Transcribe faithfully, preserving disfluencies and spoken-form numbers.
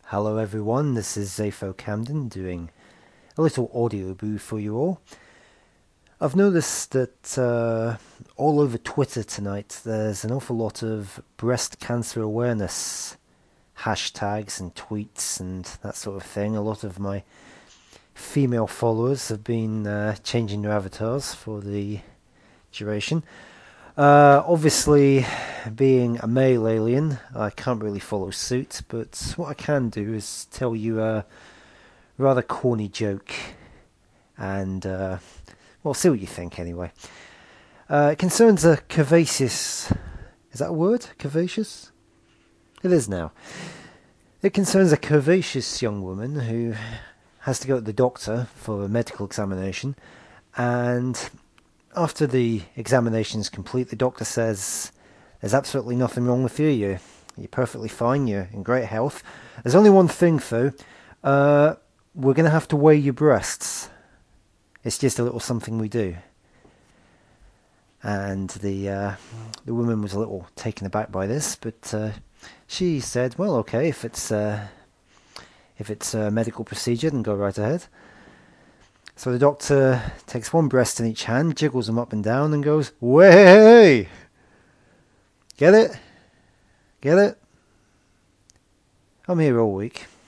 Hello everyone, this is Zafo Camden doing a little audio boo for you all. I've noticed that uh, all over Twitter tonight there's an awful lot of breast cancer awareness hashtags and tweets and that sort of thing. A lot of my female followers have been uh, changing their avatars for the duration. Uh, obviously, being a male alien, I can't really follow suit, but what I can do is tell you a rather corny joke, and, uh, well, see what you think anyway. Uh, it concerns a curvaceous... Is that a word? Curvaceous? It is now. It concerns a curvaceous young woman who has to go to the doctor for a medical examination, and after the examination is complete, the doctor says, there's absolutely nothing wrong with you, you're, you're perfectly fine, you're in great health. There's only one thing though, uh, we're going to have to weigh your breasts. It's just a little something we do. And the uh, the woman was a little taken aback by this, but uh, she said, well, okay, if it's, uh, if it's a medical procedure, then go right ahead. So the doctor takes one breast in each hand, jiggles them up and down, and goes, way! Get it? Get it? I'm here all week.